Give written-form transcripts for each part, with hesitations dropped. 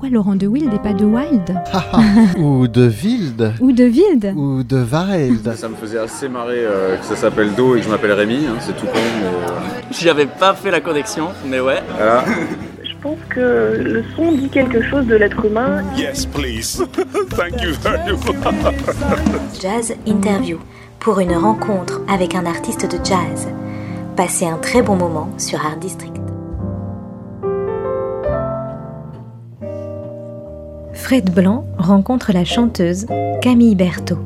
Pourquoi Laurent de Wild et pas de Wild? Ou de Wild. Ou de Wild. Ou de Wild. Ça me faisait assez marrer que ça s'appelle Do et que je m'appelle Rémi, c'est tout con. Mais... J'y avais pas fait la connexion, mais ouais. Voilà. Je pense que le son dit quelque chose de l'être humain. Yes, please. Thank you very much. Jazz Interview, pour une rencontre avec un artiste de jazz. Passez un très bon moment sur Art District. Fred Blanc rencontre la chanteuse Camille Berthaud.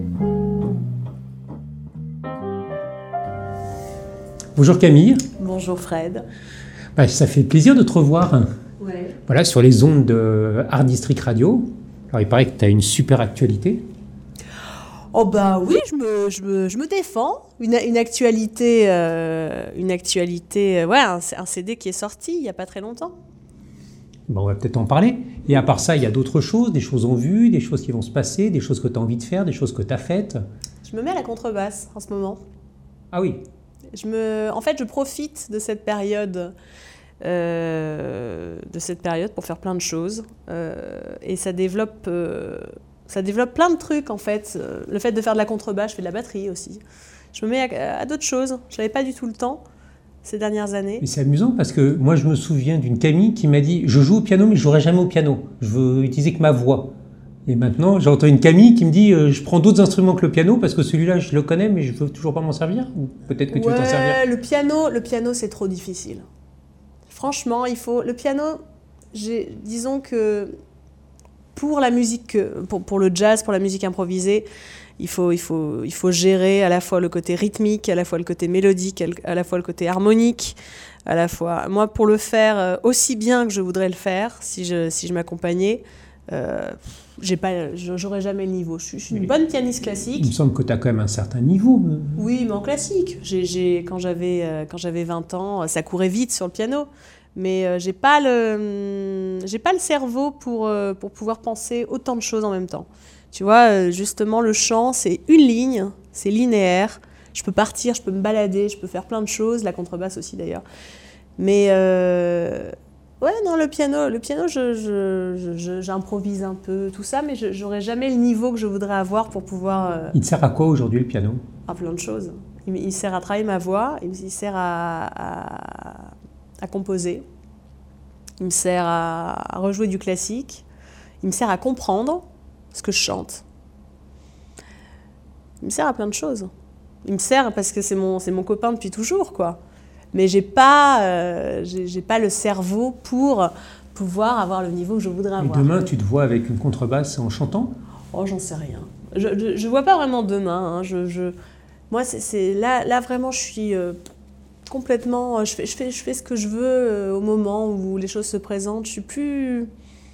Bonjour Camille. Bonjour Fred. Ça fait plaisir de te revoir. Ouais. Voilà, sur les ondes de Art District Radio. Alors il paraît que tu as une super actualité. Oh bah oui, je me défends. Une actualité, ouais, un CD qui est sorti il n'y a pas très longtemps. Bon, on va peut-être en parler. Et à part ça, il y a d'autres choses, des choses en vue, des choses qui vont se passer, des choses que tu as envie de faire, des choses que tu as faites. Je me mets à la contrebasse en ce moment. Ah oui. En fait, je profite de cette période pour faire plein de choses. Et ça développe plein de trucs, en fait. Le fait de faire de la contrebasse, je fais de la batterie aussi. Je me mets à d'autres choses. Je n'avais pas du tout le temps ces dernières années. Mais c'est amusant parce que moi, je me souviens d'une Camille qui m'a dit « Je joue au piano, mais je ne jouerai jamais au piano. Je veux utiliser que ma voix. » Et maintenant, j'entends une Camille qui me dit « Je prends d'autres instruments que le piano parce que celui-là, je le connais, mais je ne veux toujours pas m'en servir. » Ou peut-être que tu veux t'en servir. Le piano, c'est trop difficile. Franchement, le piano, disons que pour la musique, pour le jazz, pour la musique improvisée, il faut gérer à la fois le côté rythmique, à la fois le côté mélodique, à la fois le côté harmonique, à la fois... Moi, pour le faire aussi bien que je voudrais le faire, si je m'accompagnais, j'aurais jamais le niveau. Je suis une bonne pianiste classique. Il me semble que tu as quand même un certain niveau. Oui, mais en classique. Quand j'avais 20 ans, ça courait vite sur le piano. Mais j'ai pas le cerveau pour pouvoir penser autant de choses en même temps. Tu vois, justement, le chant, c'est une ligne, c'est linéaire. Je peux partir, je peux me balader, je peux faire plein de choses, la contrebasse aussi d'ailleurs. Mais ouais, non, le piano, j'improvise un peu, tout ça, mais j'aurais jamais le niveau que je voudrais avoir pour pouvoir... Il te sert à quoi aujourd'hui le piano ? À plein de choses. Il sert à travailler ma voix, il sert à composer, il me sert à rejouer du classique, il me sert à comprendre ce que je chante. Il me sert à plein de choses. Il me sert parce que c'est mon copain depuis toujours, quoi. Mais j'ai pas le cerveau pour pouvoir avoir le niveau que je voudrais avoir. Et demain, tu te vois avec une contrebasse en chantant ? Oh, j'en sais rien. Je vois pas vraiment demain. Hein. Moi, là vraiment, je suis complètement... Je fais ce que je veux au moment où les choses se présentent. Je suis plus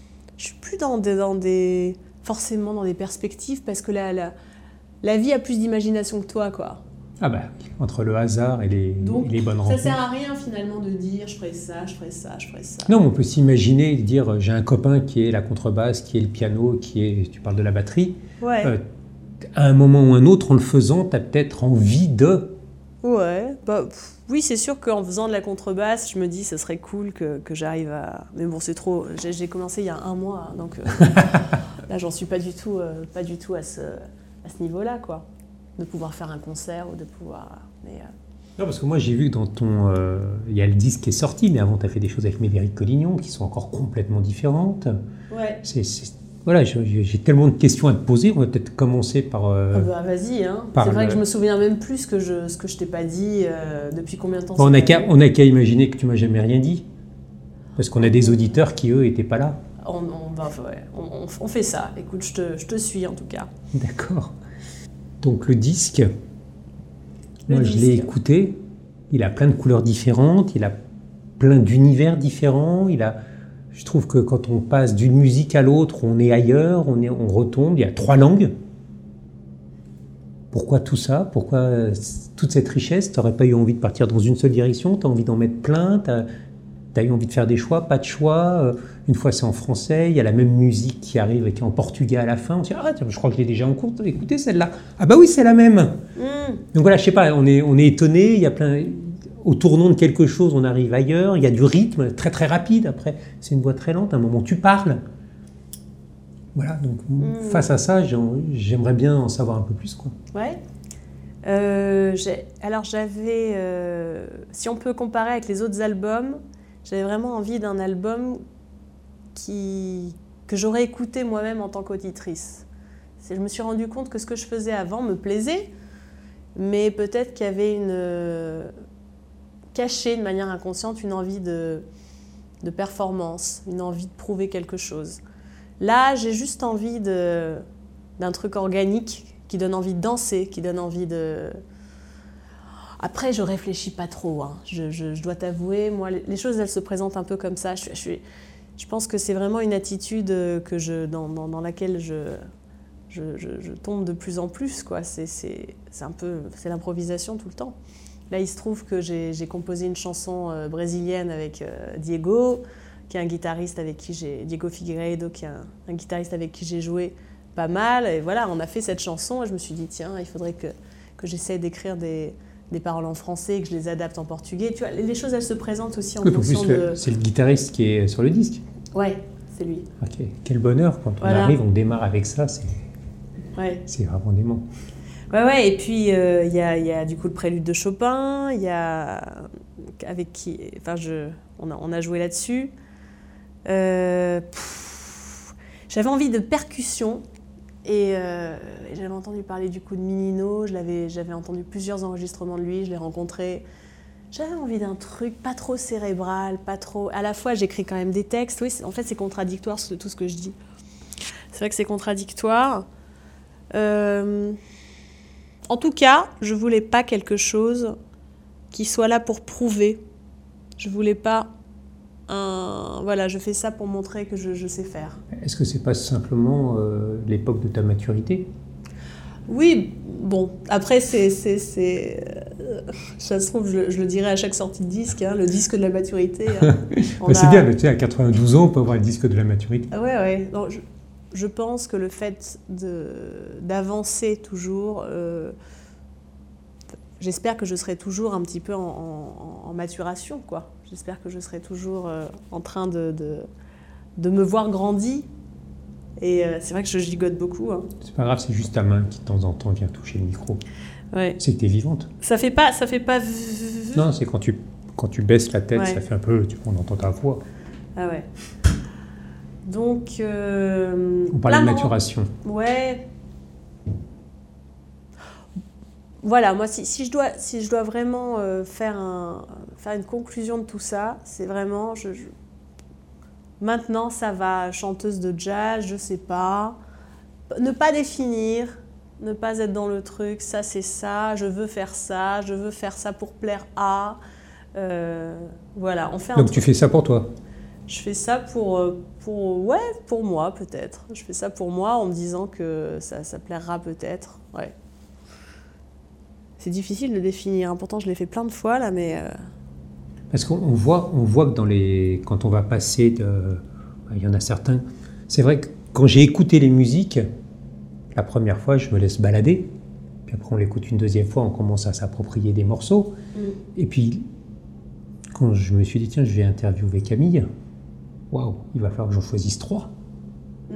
forcément dans des perspectives parce que la vie a plus d'imagination que toi, quoi. Ah bah, entre le hasard et les bonnes rencontres. Ça sert à rien finalement de dire je ferai ça, je ferai ça, je ferai ça. Non, on peut s'imaginer, dire j'ai un copain qui est la contrebasse, qui est le piano, tu parles de la batterie. Ouais. À un moment ou un autre, en le faisant, tu as peut-être envie de... Ouais, oui, c'est sûr qu'en faisant de la contrebasse, je me dis ce serait cool que j'arrive à... Mais bon, c'est trop... J'ai commencé il y a 1 mois, donc là, j'en suis pas du tout à ce niveau-là, quoi. De pouvoir faire un concert ou de pouvoir... Non, parce que moi, j'ai vu que dans ton... Il y a le disque qui est sorti, mais avant, tu as fait des choses avec Médéric Collignon qui sont encore complètement différentes. Ouais. Voilà, j'ai tellement de questions à te poser. On va peut-être commencer par... vas-y, hein. C'est vrai que je me souviens même plus ce que je t'ai pas dit depuis combien de temps. On n'a qu'à imaginer que tu m'as jamais rien dit. Parce qu'on a des auditeurs qui, eux, n'étaient pas là. On fait ça. Écoute, je te suis en tout cas. D'accord. Donc le disque, je l'ai écouté. Il a plein de couleurs différentes. Il a plein d'univers différents. Je trouve que quand on passe d'une musique à l'autre, on est ailleurs, on retombe. Il y a 3 langues. Pourquoi tout ça ? Pourquoi toute cette richesse ? Tu n'aurais pas eu envie de partir dans une seule direction ? Tu as envie d'en mettre plein ? Tu as eu envie de faire des choix ? Pas de choix ? Une fois, c'est en français. Il y a la même musique qui arrive et qui est en portugais à la fin. On se dit « Ah, je crois que je l'ai déjà en cours. Écoutez celle-là. Ah bah oui, c'est la même. Donc voilà, je sais pas, on est étonné. Il y a plein... Au tournant de quelque chose, on arrive ailleurs. Il y a du rythme très très rapide. Après, c'est une voix très lente. À un moment, tu parles. Voilà, donc face à ça, j'aimerais bien en savoir un peu plus, quoi. Ouais. Alors j'avais, si on peut comparer avec les autres albums, j'avais vraiment envie d'un album que j'aurais écouté moi-même en tant qu'auditrice. Je me suis rendu compte que ce que je faisais avant me plaisait, mais peut-être qu'il y avait cachée de manière inconsciente une envie de performance, une envie de prouver quelque chose. Là, j'ai juste envie d'un truc organique qui donne envie de danser, qui donne envie de... Après, je réfléchis pas trop, hein. Je dois t'avouer, moi, les choses, elles se présentent un peu comme ça. Je pense que c'est vraiment une attitude dans laquelle je tombe de plus en plus, quoi. C'est l'improvisation tout le temps. Là, il se trouve que j'ai composé une chanson brésilienne avec Diego, qui est un guitariste avec qui Diego Figueiredo, qui est un guitariste avec qui j'ai joué pas mal. Et voilà, on a fait cette chanson et je me suis dit, tiens, il faudrait que j'essaie d'écrire des paroles en français et que je les adapte en portugais. Tu vois, les choses, elles se présentent aussi en fonction de... C'est le guitariste qui est sur le disque. Ouais, c'est lui. Ok, quel bonheur quand on arrive, on démarre avec ça, c'est vraiment dément. Ouais, et puis il y a du coup le prélude de Chopin, il y a avec qui, enfin on a joué là-dessus. J'avais envie de percussion et j'avais entendu parler du coup de Minino, j'avais entendu plusieurs enregistrements de lui, je l'ai rencontré. J'avais envie d'un truc pas trop cérébral, pas trop... À la fois, j'écris quand même des textes. Oui, en fait, c'est contradictoire tout ce que je dis. C'est vrai que c'est contradictoire. En tout cas, je voulais pas quelque chose qui soit là pour prouver. Je voulais pas voilà, je fais ça pour montrer que je sais faire. Est-ce que c'est pas simplement l'époque de ta maturité ? Oui, bon, après, ça se trouve, je le dirai à chaque sortie de disque, hein, le disque de la maturité. Hein. C'est bien, tu sais, à 92 ans, on peut avoir le disque de la maturité. Ah ouais. Non, je pense que le fait d'avancer toujours, j'espère que je serai toujours un petit peu en maturation, quoi. J'espère que je serai toujours en train de me voir grandir. Et c'est vrai que je gigote beaucoup. Hein. C'est pas grave, c'est juste ta main qui de temps en temps vient toucher le micro. Ouais. C'est que t'es vivante. Ça fait pas. Non, c'est quand tu baisses la tête, ouais. Ça fait un peu, on entend ta voix. Ah ouais. Donc. On parlait de maturation. Ouais. Voilà, moi, si je dois vraiment faire une conclusion de tout ça, c'est vraiment. Maintenant, ça va, chanteuse de jazz, je sais pas. Ne pas définir, ne pas être dans le truc, ça c'est ça, je veux faire ça pour plaire à. Voilà, on fait Donc tu fais ça pour toi ? Je fais ça pour moi peut-être. Je fais ça pour moi en me disant que ça plaira peut-être, ouais. C'est difficile de définir, pourtant je l'ai fait plein de fois là, mais... Parce qu'on voit que quand on va passer il y en a certains. C'est vrai que quand j'ai écouté les musiques, la première fois, je me laisse balader. Puis après, on l'écoute une deuxième fois, on commence à s'approprier des morceaux. Et puis, quand je me suis dit, tiens, je vais interviewer Camille, waouh, il va falloir que j'en choisisse 3. Lesquelles ?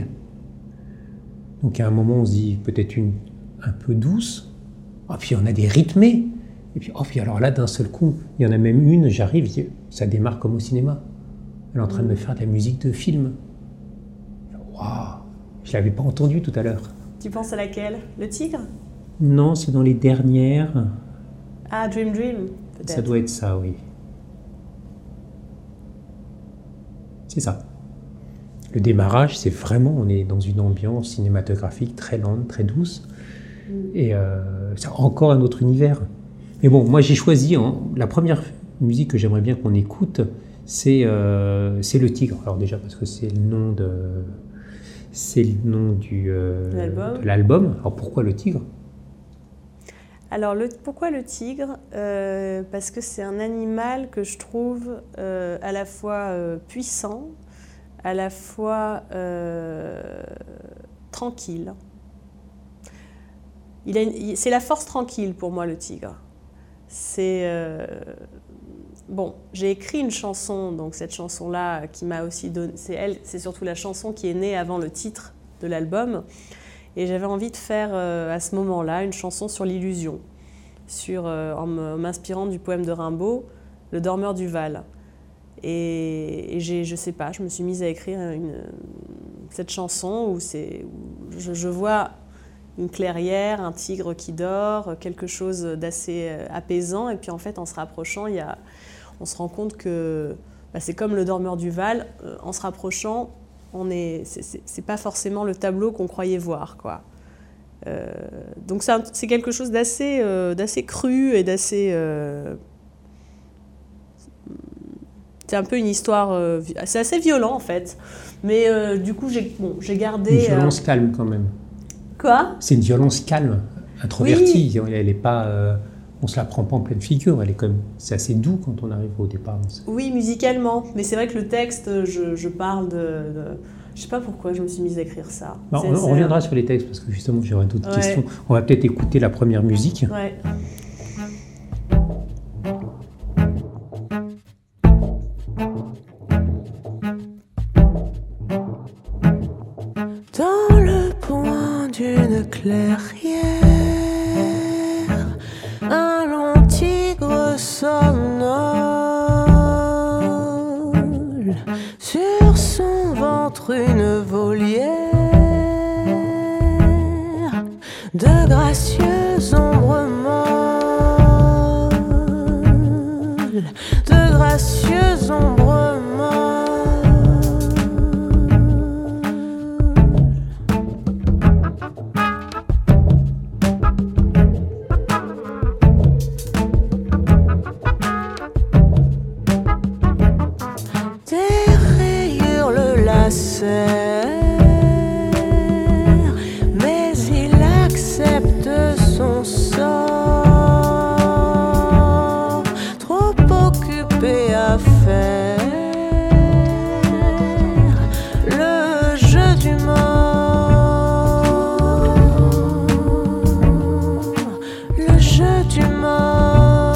Donc, à un moment, on se dit peut-être une un peu douce. Puis, on a des rythmés. Et puis alors là, d'un seul coup, il y en a même une, j'arrive, ça démarre comme au cinéma. Elle est en train de me faire de la musique de film. Waouh, je ne l'avais pas entendue tout à l'heure. Tu penses à laquelle ? Le Tigre ? Non, c'est dans les dernières. Ah, Dream, peut-être. Ça doit être ça, oui. C'est ça. Le démarrage, c'est vraiment, on est dans une ambiance cinématographique très lente, très douce. Et c'est encore un autre univers. Mais bon, moi j'ai choisi, la première musique que j'aimerais bien qu'on écoute, c'est Le Tigre. Alors déjà parce que c'est le nom de l'album. Alors pourquoi Le Tigre ? Alors pourquoi le tigre ? Parce que c'est un animal que je trouve à la fois puissant, à la fois tranquille. C'est la force tranquille pour moi, le tigre. bon, j'ai écrit une chanson, donc cette chanson-là qui m'a aussi donné, c'est surtout la chanson qui est née avant le titre de l'album, et j'avais envie de faire à ce moment-là une chanson sur l'illusion, en m'inspirant du poème de Rimbaud, Le dormeur du Val. Et je sais pas, je me suis mise à écrire cette chanson où je vois une clairière, un tigre qui dort, quelque chose d'assez apaisant, et puis en fait en se rapprochant, on se rend compte que c'est comme le dormeur du Val, en se rapprochant, c'est pas forcément le tableau qu'on croyait voir, quoi. Donc c'est quelque chose d'assez cru et d'assez... c'est un peu une histoire... c'est assez violent, en fait. Mais du coup, j'ai gardé... Une violence calme, quand même. Quoi ? C'est une violence calme, introvertie. Oui. Elle est pas... on se la prend pas en pleine figure. C'est assez doux quand on arrive au départ. Oui, musicalement. Mais c'est vrai que le texte, je parle de... Je sais pas pourquoi je me suis mise à écrire ça. On reviendra sur les textes, parce que justement, j'aurai d'autres questions. On va peut-être écouter la première musique. Ouais. Dans le point d'une clairière, un long tigre somnole, sur son ventre une volière, de gracieux ombres molles, de gracieux ombres molles. Mais il accepte son sort, trop occupé à faire le jeu du mort, le jeu du mort.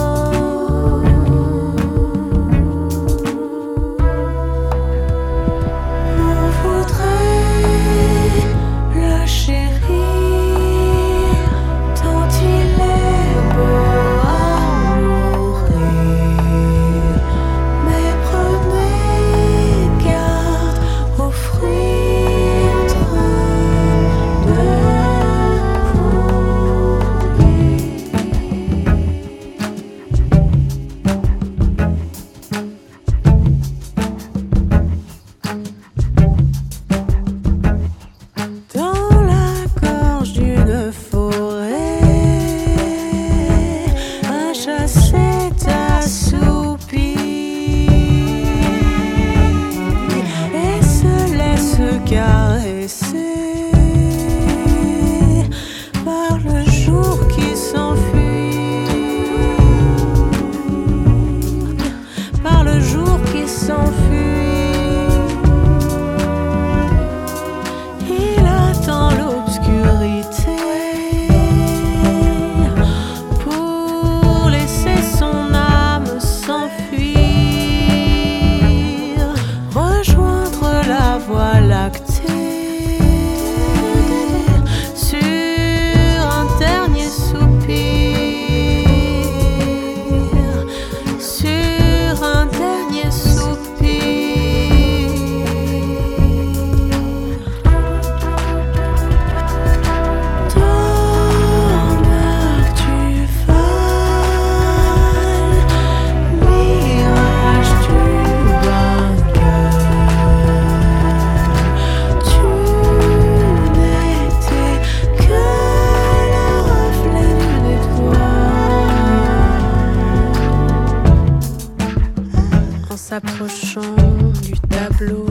S'approchant du tableau,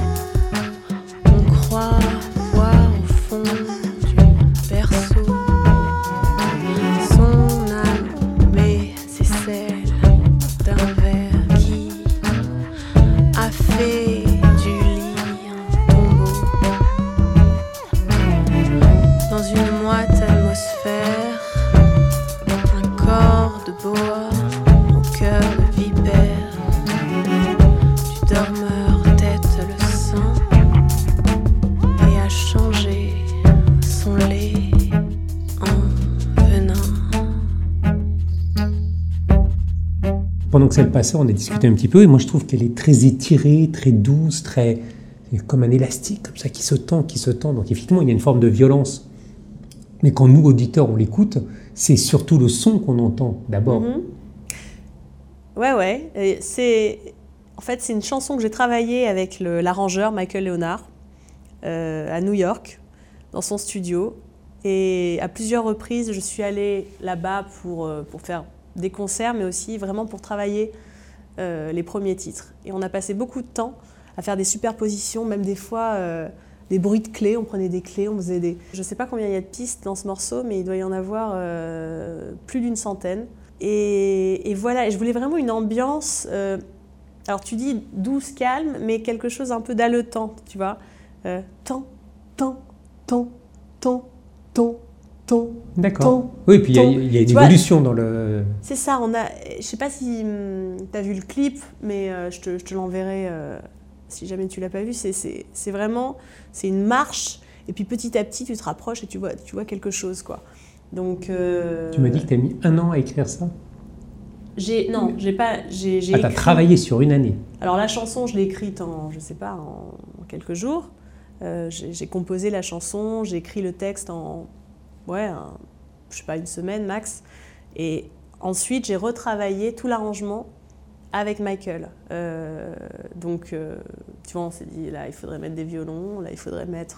on croit voir au fond du berceau son âme, mais c'est celle d'un ver qui a fait du lit un tombeau. Dans une moite atmosphère, un corps de boa au cœur de vipère. pendant que ça le passait, on a discuté un petit peu, et moi je trouve qu'elle est très étirée, très douce, très comme un élastique, comme ça, qui se tend. Donc effectivement, il y a une forme de violence. Mais quand nous, auditeurs, on l'écoute, c'est surtout le son qu'on entend d'abord. Ouais. Et en fait, c'est une chanson que j'ai travaillée avec l'arrangeur Michael Leonard à New York, dans son studio. Et à plusieurs reprises, je suis allée là-bas pour faire des concerts, mais aussi vraiment pour travailler les premiers titres. Et on a passé beaucoup de temps à faire des superpositions, même des fois des bruits de clés. On prenait des clés, on faisait des... Je ne sais pas combien il y a de pistes dans ce morceau, mais il doit y en avoir plus d'une centaine. Et voilà, et je voulais vraiment une ambiance... alors tu dis douce, calme, mais quelque chose un peu d'haletant, tu vois. Tant. D'accord. Oui, puis il y a une évolution dans le... C'est ça, je sais pas si tu as vu le clip, mais je te l'enverrai si jamais tu l'as pas vu. C'est vraiment, c'est une marche, et puis petit à petit tu te rapproches et tu vois quelque chose, quoi. Donc... Tu m'as dit que tu as mis 1 an à écrire ça ? J'ai pas... t'as travaillé sur une année. Alors la chanson, je l'ai écrite en quelques jours. J'ai composé la chanson, j'ai écrit le texte en je sais pas, une semaine max. Et ensuite, j'ai retravaillé tout l'arrangement avec Michael. Donc, tu vois, on s'est dit, là, il faudrait mettre des violons, là, il faudrait mettre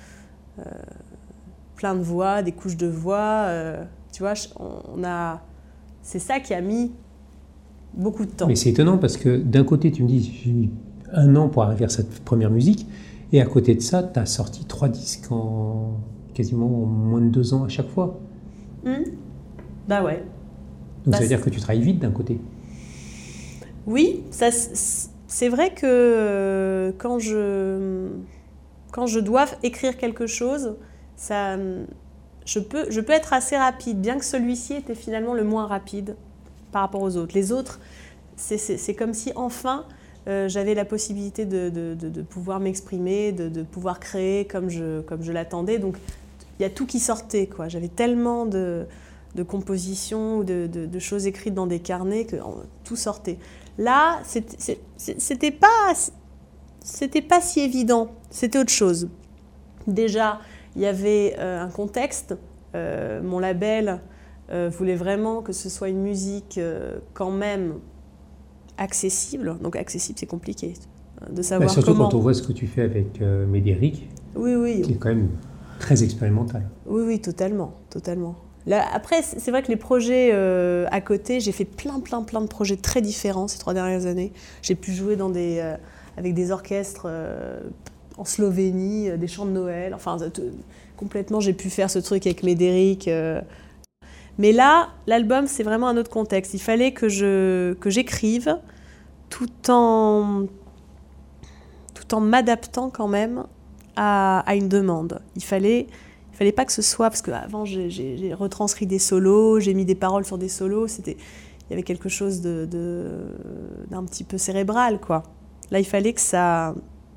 plein de voix, des couches de voix. Tu vois, c'est ça qui a mis beaucoup de temps. Mais c'est étonnant parce que d'un côté, tu me dis, j'ai mis 1 an pour arriver à cette première musique. Et à côté de ça, tu as sorti 3 disques quasiment en moins de 2 ans à chaque fois. Bah ouais. Donc ça veut dire que tu travailles vite d'un côté. Oui, c'est vrai que quand je dois écrire quelque chose, je peux être assez rapide, bien que celui-ci était finalement le moins rapide par rapport aux autres. Les autres, c'est comme si enfin... j'avais la possibilité de pouvoir m'exprimer, de pouvoir créer comme je l'attendais. Donc, il y a tout qui sortait, quoi. J'avais tellement de compositions ou de choses écrites dans des carnets que tout sortait. Là, c'était pas si évident. C'était autre chose. Déjà, il y avait un contexte. Mon label voulait vraiment que ce soit une musique quand même accessible. Donc accessible, c'est compliqué de savoir surtout comment. Quand on voit ce que tu fais avec Médéric, oui. qui est quand même très expérimental. Oui, totalement. Là, après, c'est vrai que les projets à côté, j'ai fait plein de projets très différents ces 3 dernières années. J'ai pu jouer avec des orchestres en Slovénie, des chants de Noël. Enfin, complètement, j'ai pu faire ce truc avec Médéric. Mais là, l'album, c'est vraiment un autre contexte. Il fallait que j'écrive tout en m'adaptant quand même à une demande. Il fallait pas que ce soit... Parce qu'avant, j'ai retranscrit des solos, j'ai mis des paroles sur des solos. Il y avait quelque chose d'un petit peu cérébral, quoi. Là, il fallait que ça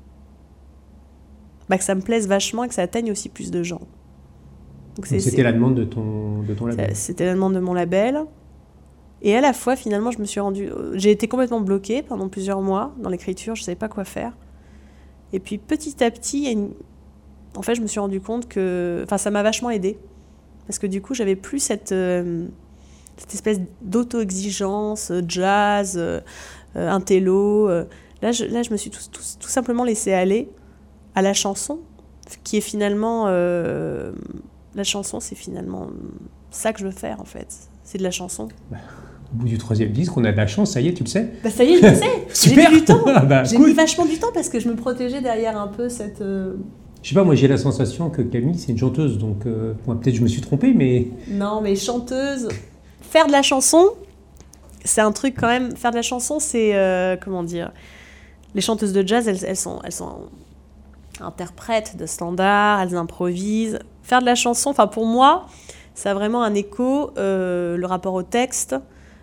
me plaise vachement et que ça atteigne aussi plus de gens. Donc c'était la demande de ton label. C'était la demande de mon label. Et à la fois, finalement, j'ai été complètement bloquée pendant plusieurs mois dans l'écriture. Je ne savais pas quoi faire. Et puis, petit à petit, en fait, je me suis rendu compte que... Enfin, ça m'a vachement aidée. Parce que du coup, j'avais plus cette espèce d'auto-exigence, jazz, intello. Là, je me suis tout simplement laissée aller à la chanson, qui est finalement... La chanson, c'est finalement ça que je veux faire, en fait. C'est de la chanson. Au bout du 3e disque, on a de la chance, ça y est, tu le sais ? Ça y est, je le sais. Super. J'ai mis du temps. J'ai Cool. mis vachement du temps parce que je me protégeais derrière un peu cette... Je sais pas, moi j'ai la sensation que Camille, c'est une chanteuse, donc peut-être je me suis trompé, mais... Non, mais chanteuse... Faire de la chanson, c'est un truc quand même... Faire de la chanson, c'est... comment dire ? Les chanteuses de jazz, elles sont interprètes de standards, elles improvisent. Faire de la chanson, enfin pour moi, ça a vraiment un écho, le rapport au texte,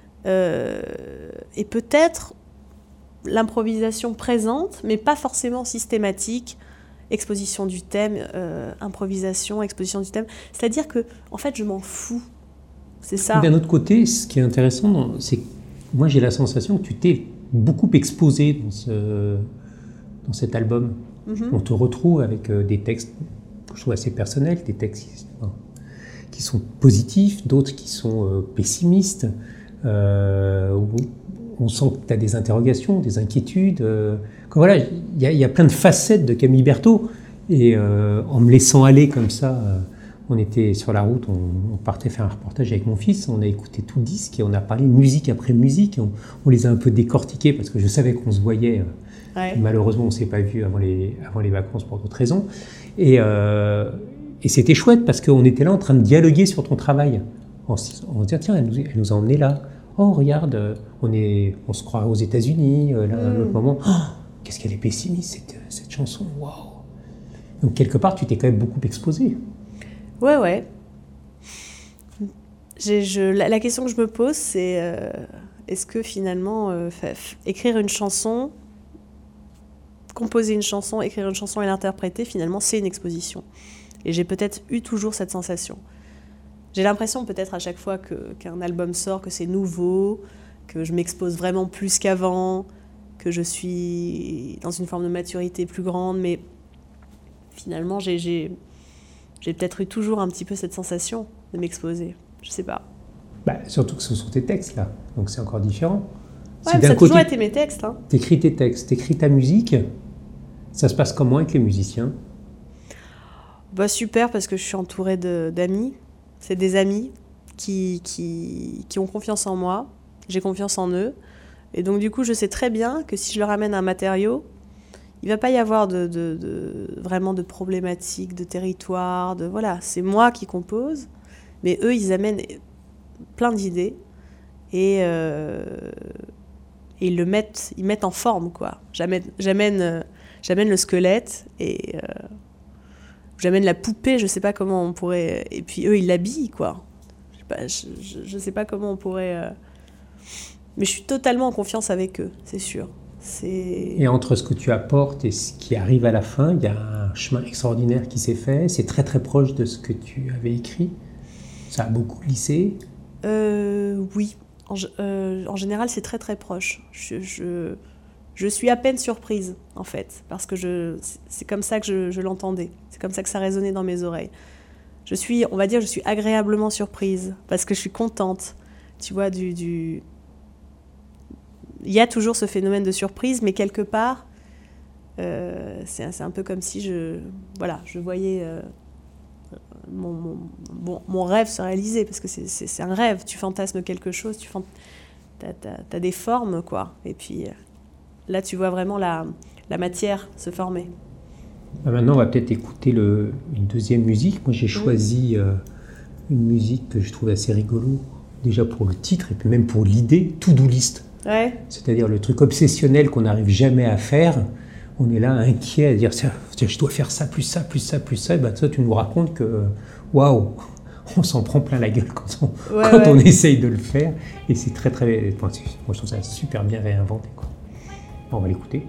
et peut-être l'improvisation présente, mais pas forcément systématique, exposition du thème, improvisation, exposition du thème. C'est-à-dire que, en fait, je m'en fous. C'est ça. D'un autre côté, ce qui est intéressant, c'est moi j'ai la sensation que tu t'es beaucoup exposé dans cet album. On te retrouve avec des textes que je trouve assez personnels, des textes qui sont positifs, d'autres qui sont pessimistes. On sent que tu as des interrogations, des inquiétudes. Voilà, il y a plein de facettes de Camille Berthaud. Et en me laissant aller comme ça, on était sur la route, on partait faire un reportage avec mon fils, on a écouté tout le disque et on a parlé musique après musique. On les a un peu décortiqués parce que je savais qu'on se voyait. Ouais. Malheureusement, on ne s'est pas vu avant les vacances pour d'autres raisons. Et c'était chouette parce qu'on était là en train de dialoguer sur ton travail. On se disait, tiens, elle nous a emmenés là. Oh, regarde, on se croit aux États-Unis. Là, à un autre moment, oh, qu'est-ce qu'elle est pessimiste, cette chanson. Waouh. Donc, quelque part, tu t'es quand même beaucoup exposé. Ouais. La question que je me pose, c'est est-ce que finalement, écrire une chanson, composer une chanson, écrire une chanson et l'interpréter, finalement, c'est une exposition. Et j'ai peut-être eu toujours cette sensation. J'ai l'impression peut-être à chaque fois qu'un album sort, que c'est nouveau, que je m'expose vraiment plus qu'avant, que je suis dans une forme de maturité plus grande, mais finalement j'ai peut-être eu toujours un petit peu cette sensation de m'exposer, je sais pas. Surtout que ce sont tes textes là, donc c'est encore différent. Ouais, mais ça a toujours été mes textes. Hein. T'écris tes textes, t'écris ta musique, ça se passe comment avec les musiciens ? Super, parce que je suis entourée d'amis. C'est des amis qui ont confiance en moi, j'ai confiance en eux. Et donc du coup, je sais très bien que si je leur amène un matériau, il ne va pas y avoir vraiment de problématiques, de territoire, voilà. C'est moi qui compose, mais eux, ils amènent plein d'idées et ils mettent en forme, quoi. J'amène le squelette et... j'amène la poupée, je sais pas comment on pourrait... Et puis eux, ils l'habillent, quoi. Je sais pas comment on pourrait... Mais je suis totalement en confiance avec eux, c'est sûr. Et entre ce que tu apportes et ce qui arrive à la fin, il y a un chemin extraordinaire qui s'est fait. C'est très très proche de ce que tu avais écrit. Ça a beaucoup glissé. Oui. En général, c'est très très proche. Je suis à peine surprise, en fait, parce que c'est comme ça que je l'entendais. C'est comme ça que ça résonnait dans mes oreilles. Je suis agréablement surprise, parce que je suis contente. Tu vois, il y a toujours ce phénomène de surprise, mais quelque part, c'est un peu comme si je voyais mon rêve se réaliser, parce que c'est un rêve. Tu fantasmes quelque chose, t'as des formes, quoi. Et puis... là, tu vois vraiment la matière se former. Maintenant, on va peut-être écouter une deuxième musique. Moi, j'ai choisi une musique que je trouve assez rigolo, déjà pour le titre et puis même pour l'idée, To-Do List. Ouais. C'est-à-dire le truc obsessionnel qu'on n'arrive jamais à faire. On est là inquiet à dire je dois faire ça, plus ça, plus ça, plus ça. Et toi, tu nous racontes que waouh, on s'en prend plein la gueule quand on essaye de le faire. Et c'est très, très... Moi, je trouve ça super bien réinventé, quoi. On va l'écouter.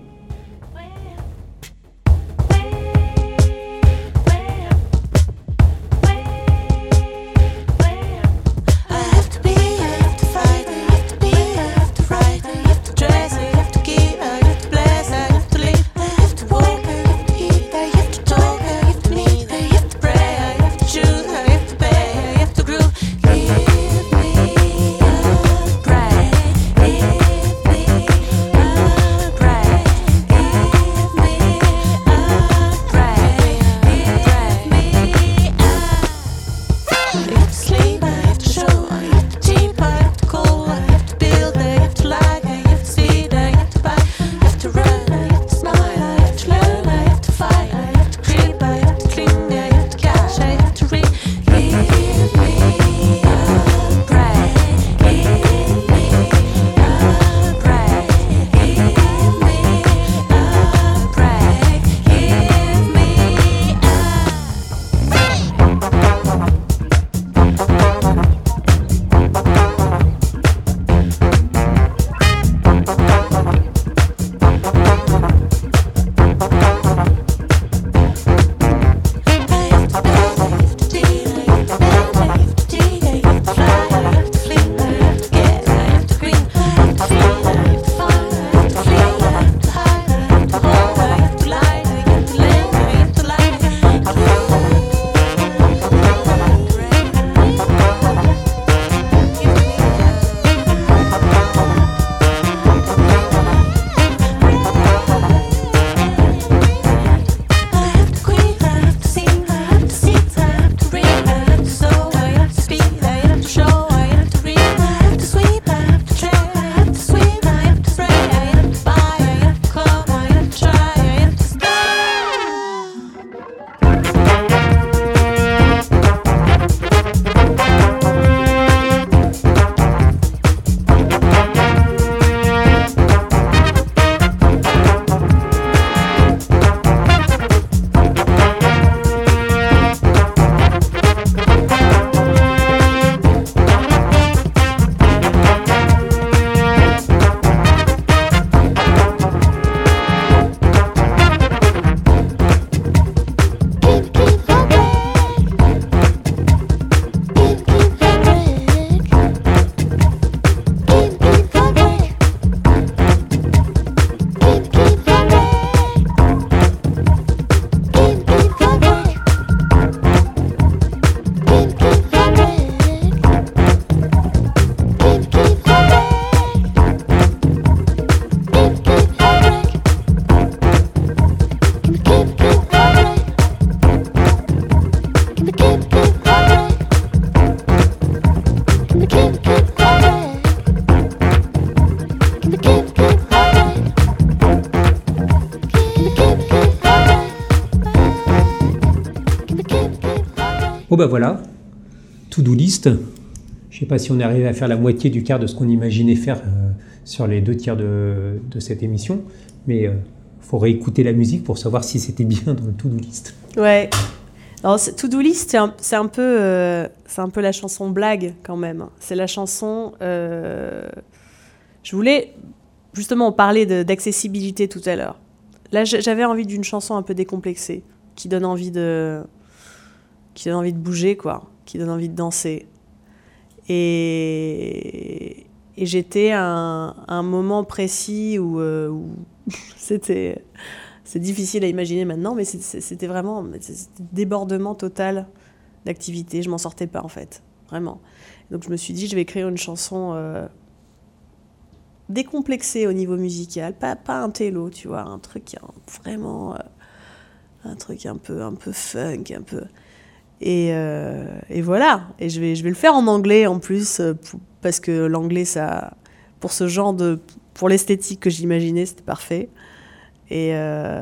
Oh bah voilà, to-do list. Je ne sais pas si on est arrivé à faire la moitié du quart de ce qu'on imaginait faire sur les 2 tiers de cette émission, mais faut réécouter la musique pour savoir si c'était bien dans le to-do list. Ouais. Alors, to-do list, c'est un peu la chanson blague quand même. C'est la chanson. Je voulais justement parler d'accessibilité tout à l'heure. Là, j'avais envie d'une chanson un peu décomplexée, qui donne envie de bouger, quoi, qui donne envie de danser. Et j'étais à un moment précis où c'est difficile à imaginer maintenant, mais c'était vraiment débordement total d'activité. Je m'en sortais pas, en fait, vraiment. Donc je me suis dit, je vais écrire une chanson décomplexée au niveau musical, pas un télo, tu vois, un truc vraiment, un truc un peu funk, un peu. Et voilà. Et je vais le faire en anglais en plus, parce que l'anglais, ça, pour ce genre pour l'esthétique que j'imaginais, c'était parfait. Et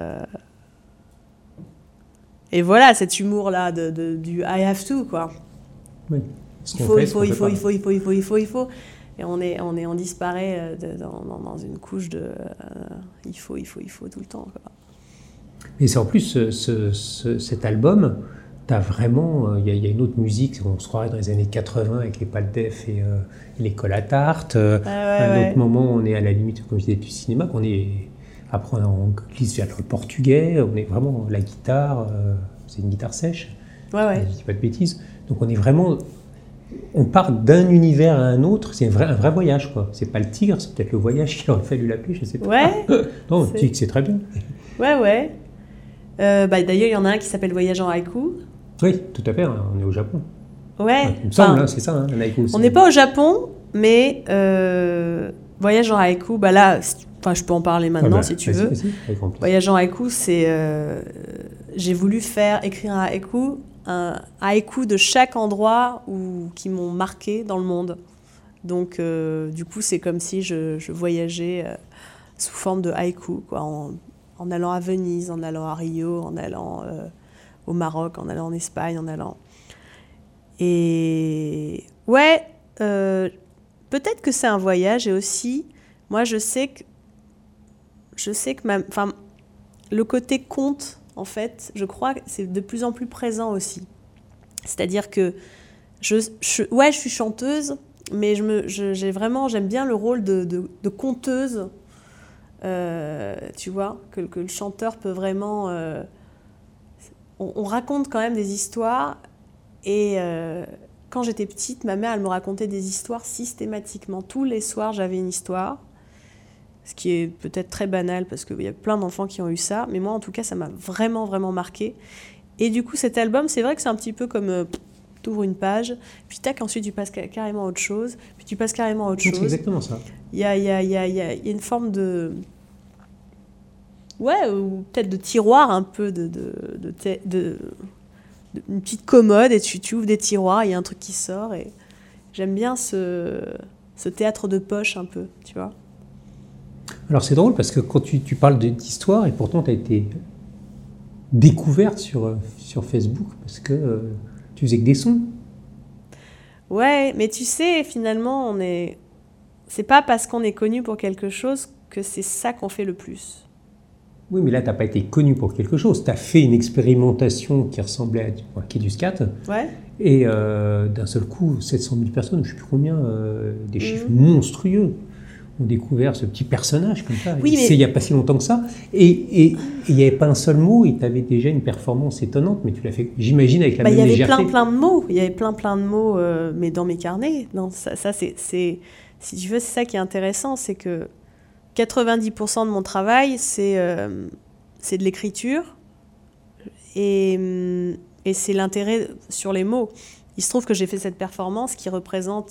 voilà, cet humour-là du I have to, quoi. Oui. Il faut. Et on disparaît dans une couche de il faut tout le temps, quoi. Et c'est en plus cet album, t'as vraiment, il y a une autre musique, on se croirait dans les années 80 avec les Paldef et l'école à tarte. Un autre moment, on est à la limite, comme je disais, du cinéma, après on glisse vers le portugais, on est vraiment la guitare, c'est une guitare sèche. Ouais. Je dis pas de bêtises. Donc on est vraiment, on part d'un univers à un autre, c'est un vrai voyage, quoi. C'est pas le tigre, c'est peut-être le voyage qu'il aurait fallu l'appeler, je sais pas. Ouais. Non, le tigre, c'est très bien. Ouais. D'ailleurs, il y en a un qui s'appelle Voyage en haïku. Oui, tout à fait, on est au Japon. Ouais. Il me semble, c'est ça, un haïku. On n'est pas au Japon, mais Voyage en haïku, là, je peux en parler maintenant si tu veux. Voyage en haïku, c'est... j'ai voulu écrire un haïku de chaque endroit qui m'ont marqué dans le monde. Donc, du coup, c'est comme si je voyageais sous forme de haïku, quoi, en allant à Venise, en allant à Rio, en allant au Maroc, en allant en Espagne, en allant... Et ouais, peut-être que c'est un voyage, et aussi, moi, je sais que le côté conte, en fait, je crois que c'est de plus en plus présent aussi. C'est-à-dire que je suis chanteuse, mais j'aime bien le rôle de conteuse. Tu vois, que le chanteur peut vraiment... on raconte quand même des histoires, et quand j'étais petite, ma mère, elle me racontait des histoires systématiquement. Tous les soirs, j'avais une histoire, ce qui est peut-être très banal, parce qu'il y a plein d'enfants qui ont eu ça, mais moi, en tout cas, ça m'a vraiment, vraiment marqué. Et du coup, cet album, c'est vrai que c'est un petit peu comme... t'ouvres une page, puis tac, ensuite tu passes carrément à autre chose, puis tu passes carrément à autre chose. C'est exactement ça. Il y a une forme de... Ouais, ou peut-être de tiroir un peu, une petite commode, et tu ouvres des tiroirs, il y a un truc qui sort, et j'aime bien ce théâtre de poche un peu, tu vois. Alors c'est drôle parce que quand tu parles d'histoire, et pourtant tu as été découverte sur Facebook parce que tu faisais que des sons. Ouais, mais tu sais, finalement, c'est pas parce qu'on est connu pour quelque chose que c'est ça qu'on fait le plus. Oui, mais là, tu n'as pas été connu pour quelque chose. Tu as fait une expérimentation qui ressemblait à Quai du Scat. Ouais. Et d'un seul coup, 700 000 personnes, je ne sais plus combien, des chiffres monstrueux, ont découvert ce petit personnage comme ça. Oui, il n'y a pas si longtemps que ça. Et il n'y avait pas un seul mot, et tu avais déjà une performance étonnante, mais tu l'as fait, j'imagine, avec la même légèreté. Il y avait plein de mots. Il y avait plein de mots, mais dans mes carnets. Non, ça c'est, si tu veux, c'est ça qui est intéressant, c'est que 90% de mon travail, c'est de l'écriture, et c'est l'intérêt sur les mots. Il se trouve que j'ai fait cette performance qui représente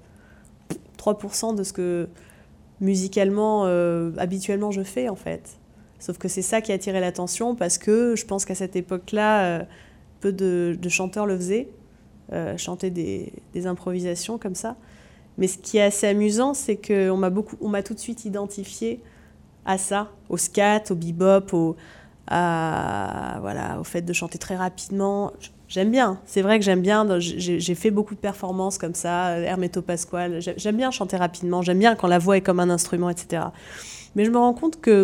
3% de ce que musicalement, habituellement, je fais, en fait. Sauf que c'est ça qui a attiré l'attention, parce que je pense qu'à cette époque-là, peu de chanteurs le faisaient, chanter des improvisations comme ça. Mais ce qui est assez amusant, c'est qu'on m'a tout de suite identifié à ça, au scat, au bebop, au fait de chanter très rapidement. j'aime bien. C'est vrai que j'aime bien. J'ai fait beaucoup de performances comme ça, Hermeto Pasquale. J'aime bien chanter rapidement. J'aime bien quand la voix est comme un instrument, etc. Mais je me rends compte que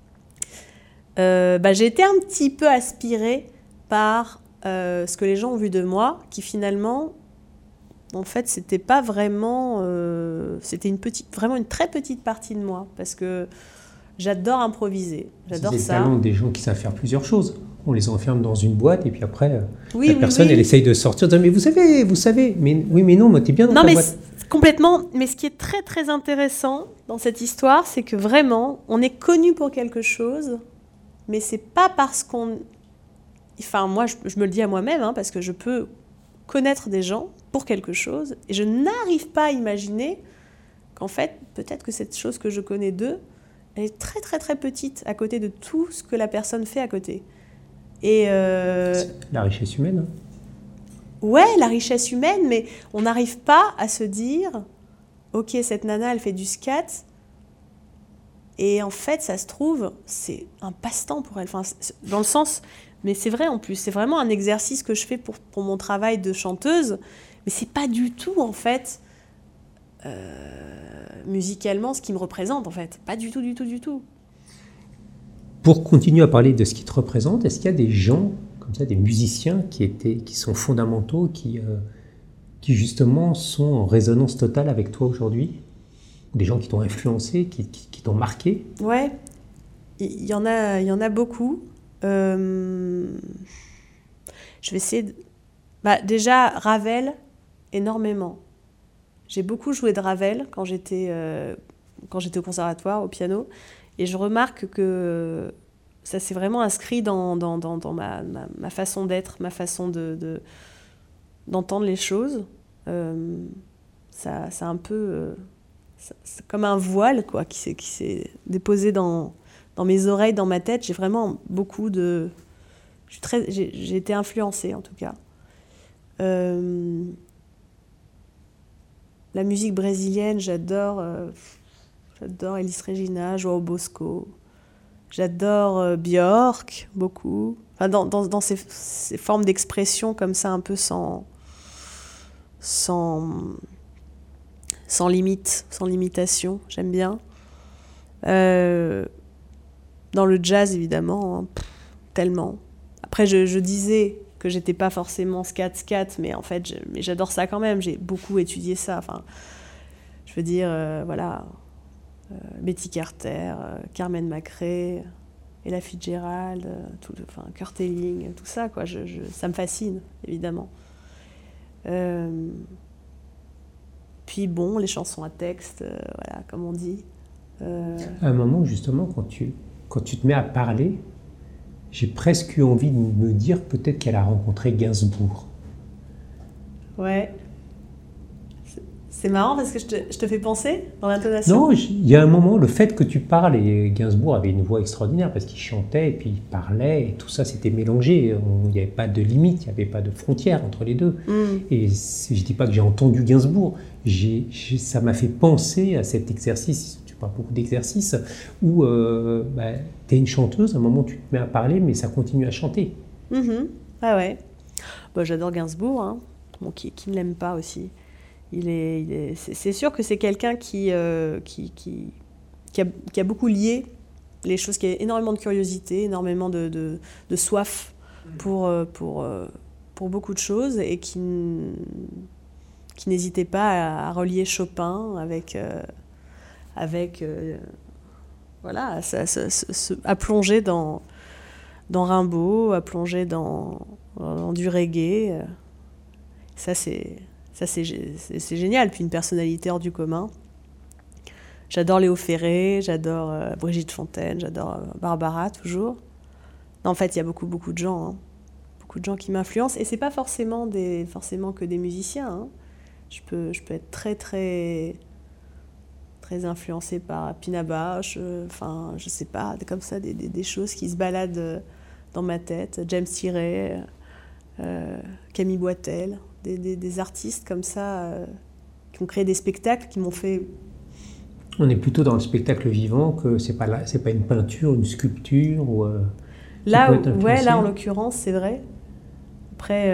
j'ai été un petit peu aspirée par ce que les gens ont vu de moi, qui finalement, en fait, c'était pas vraiment... c'était vraiment une très petite partie de moi, parce que j'adore improviser. J'adore ça. C'est le talent des gens qui savent faire plusieurs choses. On les enferme dans une boîte et puis après, la personne, elle essaye de sortir. Mais vous savez. Mais oui, mais non, moi, t'es bien dans ta boîte. Complètement. Mais ce qui est très, très intéressant dans cette histoire, c'est que vraiment, on est connu pour quelque chose, mais c'est pas parce qu'on... Enfin, moi, je me le dis à moi-même, hein, parce que je peux connaître des gens pour quelque chose, et je n'arrive pas à imaginer qu'en fait, peut-être que cette chose que je connais d'eux, elle est très, très, très petite à côté de tout ce que la personne fait à côté. Et la richesse humaine. Ouais, la richesse humaine, mais on n'arrive pas à se dire « Ok, cette nana, elle fait du scat. » Et en fait, ça se trouve, c'est un passe-temps pour elle. Enfin, dans le sens... Mais c'est vrai en plus, c'est vraiment un exercice que je fais pour mon travail de chanteuse. Mais c'est pas du tout, en fait, musicalement, ce qui me représente, en fait. Pas du tout, du tout, du tout. Pour continuer à parler de ce qui te représente, est-ce qu'il y a des gens, comme ça, des musiciens qui sont fondamentaux, qui justement sont en résonance totale avec toi aujourd'hui? Des gens qui t'ont influencé, qui t'ont marqué? Ouais, il y en a beaucoup. Je vais essayer de... déjà, Ravel, énormément. J'ai beaucoup joué de Ravel quand j'étais au conservatoire, au piano. Et je remarque que ça s'est vraiment inscrit dans ma façon d'être, ma façon d'entendre les choses. Ça un peu... c'est comme un voile, quoi, qui s'est déposé dans mes oreilles, dans ma tête. J'ai vraiment beaucoup de... J'ai été influencée, en tout cas. La musique brésilienne, j'adore Elis Regina, João Bosco. J'adore Björk, beaucoup. Enfin, dans ces formes d'expression comme ça, un peu sans limite, sans limitation. J'aime bien. Dans le jazz, évidemment, hein, tellement. Après, je disais que j'étais pas forcément scat, mais en fait, mais j'adore ça quand même. J'ai beaucoup étudié ça. Enfin, je veux dire, voilà, Betty Carter, Carmen McRae, Ella Fitzgerald, Kurt Elling, tout ça, quoi. Ça me fascine, évidemment. Puis bon, les chansons à texte, voilà, comme on dit. À un moment, justement, quand tu te mets à parler, j'ai presque eu envie de me dire peut-être qu'elle a rencontré Gainsbourg. Ouais. C'est marrant parce que je te fais penser dans l'intonation. Non, il y a un moment, le fait que tu parles, et Gainsbourg avait une voix extraordinaire parce qu'il chantait et puis il parlait et tout ça s'était mélangé. Il n'y avait pas de limite, il n'y avait pas de frontière entre les deux. Et je ne dis pas que j'ai entendu Gainsbourg, ça m'a fait penser à cet exercice. Pas beaucoup d'exercices où tu es une chanteuse, à un moment tu te mets à parler, mais ça continue à chanter. Ah ouais. J'adore Gainsbourg, hein. Bon, qui ne l'aime pas aussi. C'est sûr que c'est quelqu'un qui a beaucoup lié les choses, qui a énormément de curiosité, énormément de soif pour beaucoup de choses, et qui n'hésitait pas à relier Chopin voilà, à plonger dans Rimbaud, à plonger dans du reggae. Ça c'est génial. Puis une personnalité hors du commun. J'adore Léo Ferré, j'adore Brigitte Fontaine, j'adore Barbara, toujours. Non, en fait, il y a beaucoup de gens, hein. Beaucoup de gens qui m'influencent. Et c'est pas forcément que des musiciens, hein. Je peux être très, très... très influencée par Pina Bausch, je sais pas, comme ça, des choses qui se baladent dans ma tête. James Tiré, Camille Boitel, des artistes comme ça qui ont créé des spectacles qui m'ont fait... On est plutôt dans le spectacle vivant, que c'est pas une peinture, une sculpture ou... Là, en l'occurrence, c'est vrai. Après,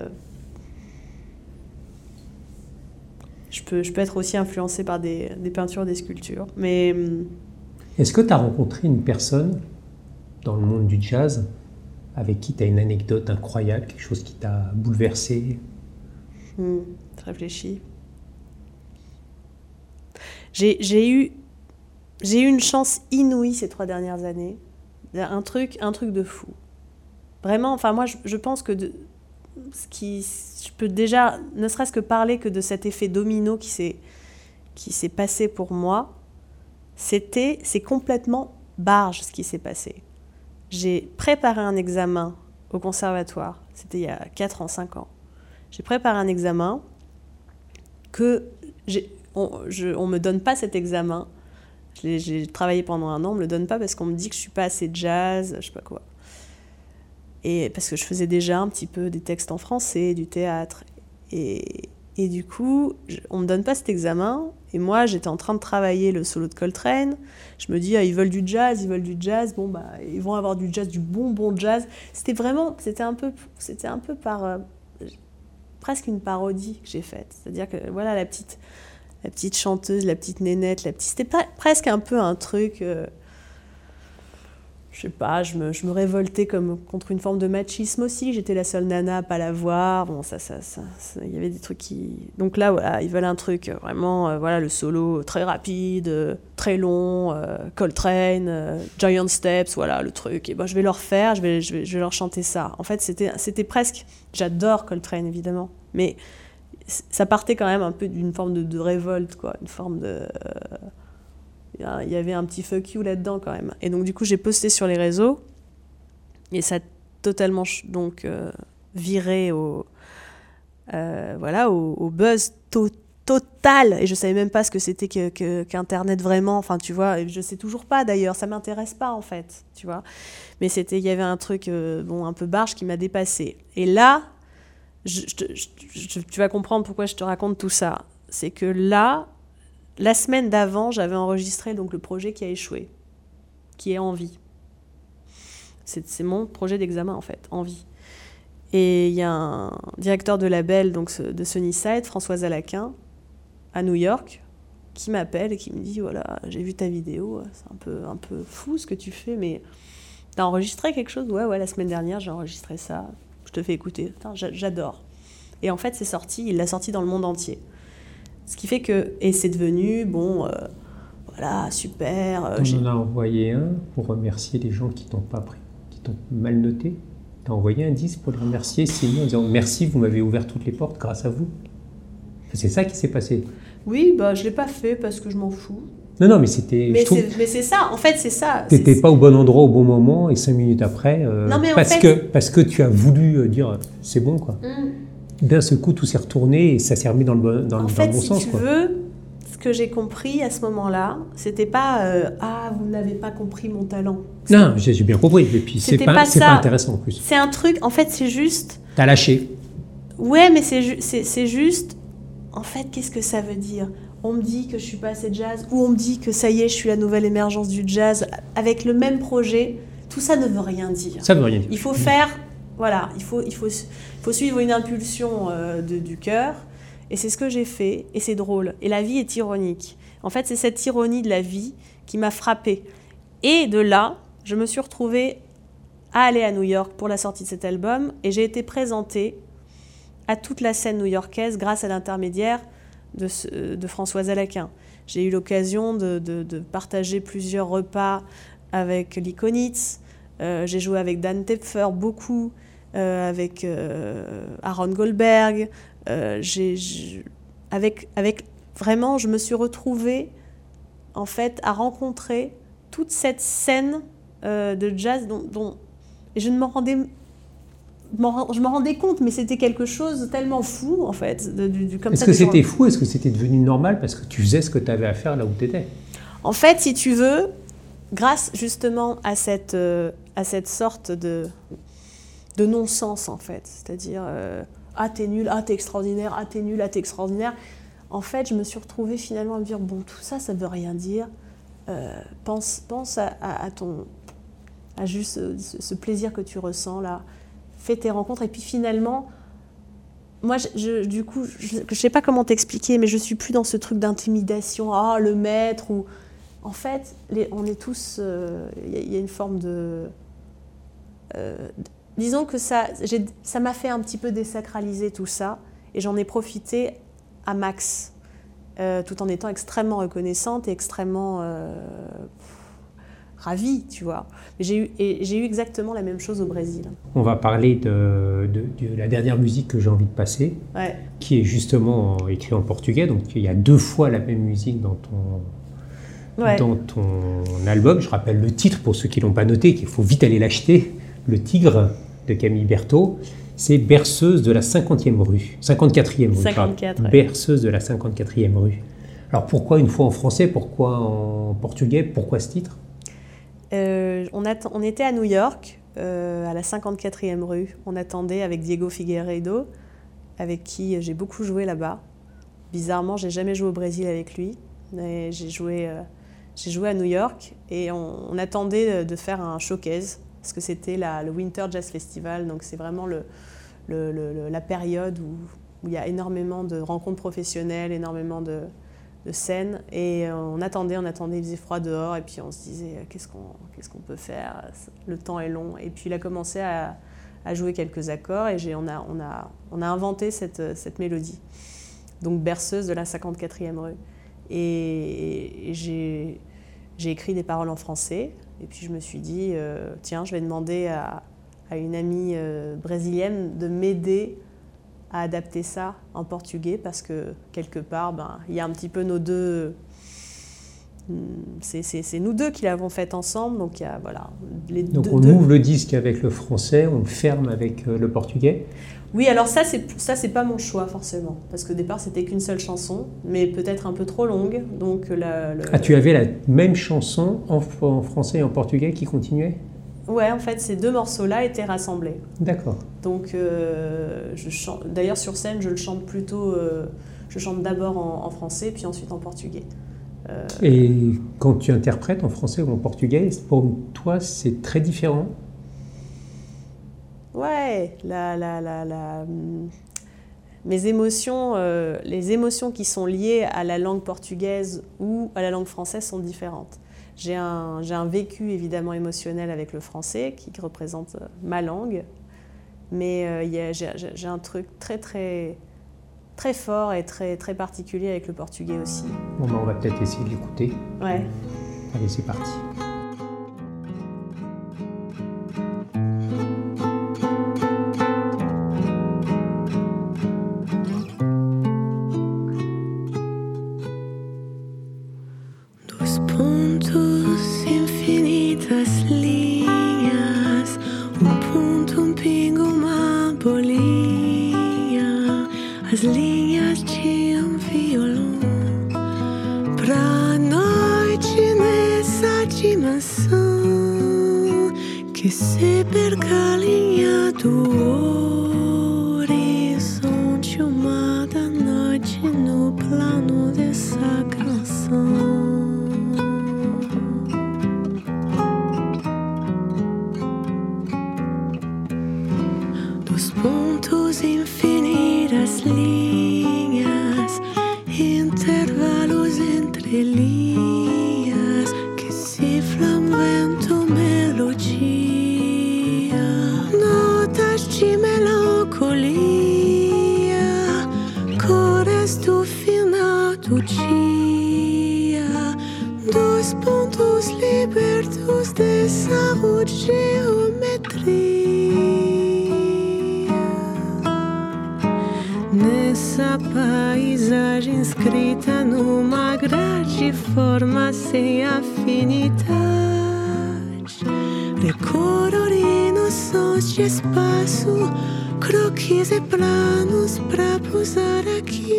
je peux être aussi influencée par des peintures, des sculptures. Mais Est-ce que tu as rencontré une personne dans le monde du jazz avec qui tu as une anecdote incroyable, quelque chose qui t'a bouleversé? je réfléchis. J'ai eu une chance inouïe ces 3 dernières années. Un truc de fou. Vraiment, enfin moi je pense que je peux déjà, ne serait-ce que parler que de cet effet domino qui s'est passé pour moi, c'est complètement barge ce qui s'est passé. J'ai préparé un examen au conservatoire, c'était il y a 4 ans, 5 ans. J'ai préparé un examen on me donne pas cet examen. J'ai travaillé pendant 1 an, on me le donne pas parce qu'on me dit que je suis pas assez jazz, je sais pas quoi. Et parce que je faisais déjà un petit peu des textes en français, du théâtre. Et du coup, on me donne pas cet examen. Et moi, j'étais en train de travailler le solo de Coltrane. Je me dis, ils veulent du jazz. Bon, bah, ils vont avoir du jazz, du bon jazz. C'était un peu par presque une parodie que j'ai faite. C'est-à-dire que voilà, la petite chanteuse, la petite nénette, c'était presque un peu un truc... je sais pas, je me révoltais contre une forme de machisme aussi. J'étais la seule nana à pas la voir. Bon, il y avait des trucs qui... Donc là, voilà, ils veulent un truc vraiment... voilà, le solo très rapide, très long, Coltrane, Giant Steps, voilà, le truc. Et ben, je vais leur faire, je vais leur chanter ça. En fait, c'était presque... J'adore Coltrane, évidemment. Mais ça partait quand même un peu d'une forme de révolte, quoi. Une forme de... Il y avait un petit fuck you là-dedans quand même. Et donc du coup, j'ai posté sur les réseaux et ça a totalement donc viré au buzz total. Et je savais même pas ce que c'était qu'Internet vraiment. Enfin, tu vois, et je sais toujours pas d'ailleurs. Ça m'intéresse pas en fait, tu vois. Mais il y avait un truc un peu barge qui m'a dépassée. Et là, tu vas comprendre pourquoi je te raconte tout ça. C'est que là, la semaine d'avant, j'avais enregistré donc le projet qui a échoué, qui est En Vie. C'est mon projet d'examen en fait, En Vie. Et il y a un directeur de label donc de Sunnyside, François Zalaquin, à New York, qui m'appelle et qui me dit voilà, j'ai vu ta vidéo, c'est un peu fou ce que tu fais, mais t'as enregistré quelque chose? Ouais, la semaine dernière j'ai enregistré ça. Je te fais écouter. Putain, j'adore. Et en fait, c'est sorti. Il l'a sorti dans le monde entier. Ce qui fait que... Et c'est devenu, voilà, super. On en a envoyé un pour remercier les gens qui t'ont pas pris, qui t'ont mal noté. T'as envoyé un disque pour les remercier, signé en disant « Merci, vous m'avez ouvert toutes les portes grâce à vous ». C'est ça qui s'est passé. Oui, je l'ai pas fait parce que je m'en fous. Non, mais c'était... Mais c'est ça, en fait, c'est ça. T'étais pas au bon endroit au bon moment et 5 minutes après, parce que tu as voulu dire « C'est bon, quoi ». D'un seul coup, tout s'est retourné et ça s'est remis dans le bon sens. Si tu veux, ce que j'ai compris à ce moment-là, c'était pas vous n'avez pas compris mon talent. Non, j'ai bien compris. Et puis c'est pas intéressant en plus. C'est un truc, en fait, c'est juste. T'as lâché. Ouais, mais c'est juste. En fait, qu'est-ce que ça veut dire? On me dit que je suis pas assez jazz, ou on me dit que ça y est, je suis la nouvelle émergence du jazz avec le même projet. Tout ça ne veut rien dire. Ça veut rien dire. Il faut faire. Voilà, il faut suivre une impulsion du cœur, et c'est ce que j'ai fait, et c'est drôle. Et la vie est ironique. En fait, c'est cette ironie de la vie qui m'a frappée. Et de là, je me suis retrouvée à aller à New York pour la sortie de cet album, et j'ai été présentée à toute la scène new-yorkaise grâce à l'intermédiaire de François Zalaquin. J'ai eu l'occasion de partager plusieurs repas avec Lee Konitz. J'ai joué avec Dan Tepfer beaucoup, avec Aaron Goldberg. Avec vraiment, je me suis retrouvée en fait à rencontrer toute cette scène de jazz dont et je me rendais compte, mais c'était quelque chose tellement fou en fait. Est-ce que c'était fou? Est-ce que c'était devenu normal parce que tu faisais ce que tu avais à faire là où tu étais? En fait, si tu veux, grâce justement à cette sorte de non-sens en fait, c'est-à-dire t'es nul, t'es extraordinaire, t'es nul, t'es extraordinaire. En fait, je me suis retrouvée finalement à me dire bon, tout ça, ça veut rien dire. Pense à juste ce plaisir que tu ressens là. fais tes rencontres et puis finalement, moi, du coup, je sais pas comment t'expliquer, mais je suis plus dans ce truc d'intimidation, le maître ou... En fait, on est tous... Il y a une forme de... disons que ça m'a fait un petit peu désacraliser tout ça et j'en ai profité à max, tout en étant extrêmement reconnaissante et extrêmement ravie, tu vois. J'ai eu exactement la même chose au Brésil. On va parler de la dernière musique que j'ai envie de passer, qui est justement écrite en portugais, donc il y a 2 fois la même musique dans ton album. Je rappelle le titre pour ceux qui ne l'ont pas noté, qu'il faut vite aller l'acheter, Le Tigre de Camille Berthaud. C'est Berceuse de la 54e rue. 54, Berceuse de la 54e rue. Alors pourquoi une fois en français, pourquoi en portugais, pourquoi ce titre ? On était à New York, à la 54e rue. On attendait avec Diego Figueiredo, avec qui j'ai beaucoup joué là-bas. Bizarrement, j'ai jamais joué au Brésil avec lui. Mais j'ai joué à New York et on attendait de faire un showcase parce que c'était le Winter Jazz Festival. Donc c'est vraiment la période où il y a énormément de rencontres professionnelles, énormément de scènes. Et on attendait, il faisait froid dehors et puis on se disait qu'est-ce qu'on peut faire, le temps est long. Et puis il a commencé à jouer quelques accords et on a inventé cette mélodie. Donc Berceuse de la 54e rue. Et j'ai écrit des paroles en français et puis je me suis dit tiens, je vais demander à une amie brésilienne de m'aider à adapter ça en portugais parce que quelque part il y a un petit peu nos deux, c'est nous deux qui l'avons fait ensemble, donc il y a donc on ouvre le disque avec le français, on le ferme avec le portugais. Oui, alors ça c'est pas mon choix forcément, parce qu'au départ c'était qu'une seule chanson, mais peut-être un peu trop longue, donc tu avais la même chanson en français et en portugais qui continuait ? Ouais, en fait ces 2 morceaux-là étaient rassemblés. D'accord. Donc d'ailleurs sur scène je chante d'abord en français puis ensuite en portugais. Et quand tu interprètes en français ou en portugais, pour toi c'est très différent ? Ouais, mes émotions, les émotions qui sont liées à la langue portugaise ou à la langue française sont différentes. J'ai un vécu évidemment émotionnel avec le français qui représente ma langue, mais j'ai un truc très très très fort et très très particulier avec le portugais aussi. Bon, on va peut-être essayer de l'écouter. Ouais. Allez, c'est parti. Nessa paisagem escrita numa grade, forma sem afinidade, recolorindo sons de espaço, croquis e planos pra pousar aqui.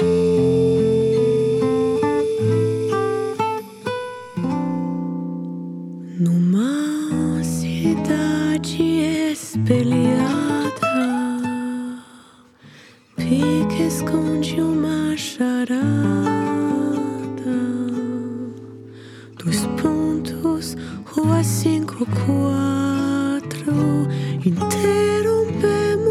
Numa cidade espelhada, que esconde uma charada, 2 pontos, rua 54, interrompemos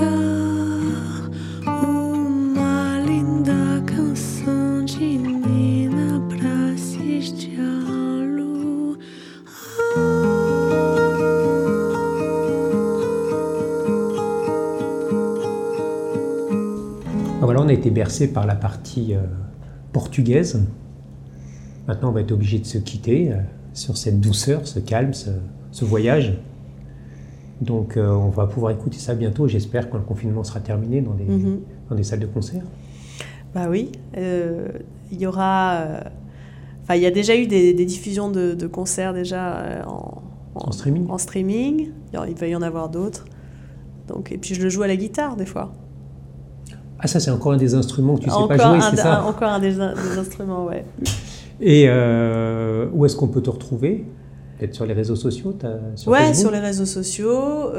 uma linda canção de Nina pra assistir a lua. Voilà, on a été bercé par la partie portugaise. Maintenant, on va être obligé de se quitter sur cette douceur, ce calme, ce voyage. Donc, on va pouvoir écouter ça bientôt, j'espère, quand le confinement sera terminé dans des salles de concert. Bah oui, il y aura... Enfin, il y a déjà eu des diffusions de concerts déjà En streaming. En streaming. Il va y en avoir d'autres. Donc, et puis je le joue à la guitare des fois. Ah, ça, c'est encore un des instruments que tu ne sais pas jouer, c'est ça? Encore un des instruments, ouais. Et où est-ce qu'on peut te retrouver? Peut-être sur les réseaux sociaux, sur Ouais, Facebook? sur les réseaux sociaux.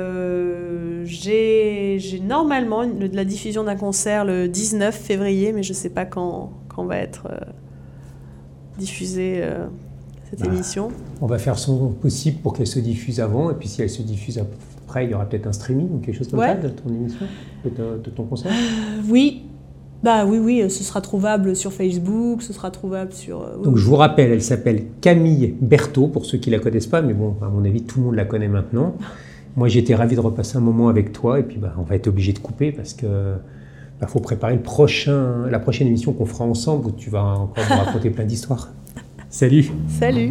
J'ai normalement la diffusion d'un concert le 19 février, mais je ne sais pas quand va être diffusée cette émission. On va faire son possible pour qu'elle se diffuse avant, et puis si elle se diffuse après, il y aura peut-être un streaming ou quelque chose comme ça de ton émission, de ton concert? Oui. Bah oui, ce sera trouvable sur Facebook, ce sera trouvable sur... Donc je vous rappelle, elle s'appelle Camille Berthaud, pour ceux qui ne la connaissent pas, mais bon, à mon avis, tout le monde la connaît maintenant. Moi, j'ai été ravi de repasser un moment avec toi, et puis on va être obligé de couper, parce que faut préparer la prochaine émission qu'on fera ensemble, où tu vas encore nous raconter plein d'histoires. Salut! Salut!